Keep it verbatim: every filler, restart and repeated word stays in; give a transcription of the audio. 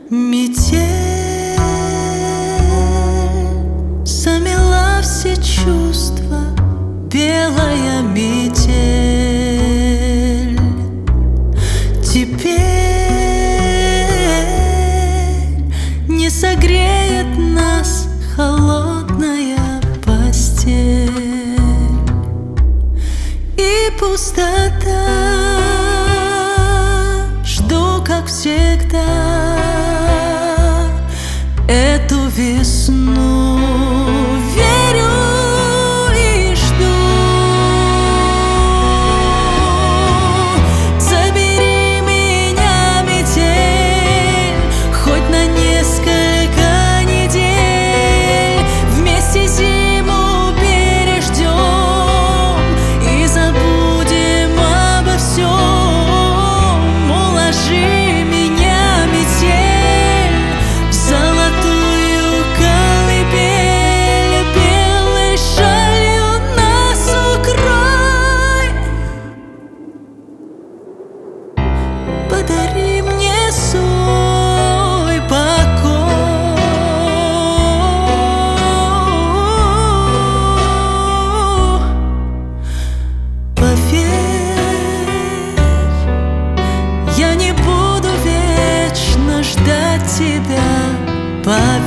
Метель замела все чувства, белая метель. Теперь не согреет нас холодная постель и пустота. Жду, как всегда, эту весну. Верю и жду. Забери меня, метель, хоть на несколько недель. Вместе зиму переждем и забудем обо всем. Уложи меня, метель, в золотую колыбель, белой шалью нас укрой. Подари мне свой покой. Поверь, я не буду вечно ждать тебя. Поверь.